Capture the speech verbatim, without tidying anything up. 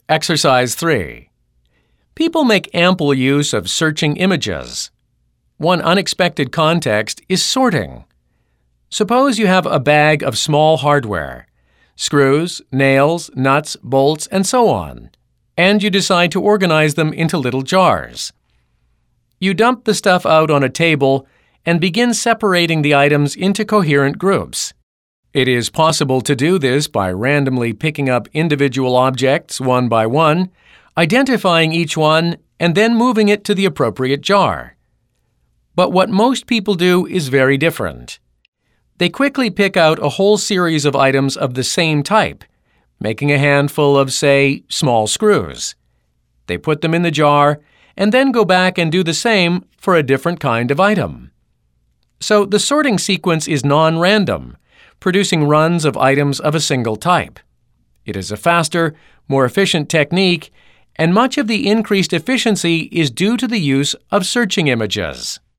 Exercise three. People make ample use of searching images. One unexpected context is sorting. Suppose you have a bag of small hardware, screws, nails, nuts, bolts, and so on, and you decide to organize them into little jars. You dump the stuff out on a table and begin separating the items into coherent groups. It is possible to do this by randomly picking up individual objects one by one, identifying each one, and then moving it to the appropriate jar. But what most people do is very different. They quickly pick out a whole series of items of the same type, making a handful of, say, small screws. They put them in the jar and then go back and do the same for a different kind of item. So the sorting sequence is non-random, producing runs of items of a single type. It is a faster, more efficient technique, and much of the increased efficiency is due to the use of searching images.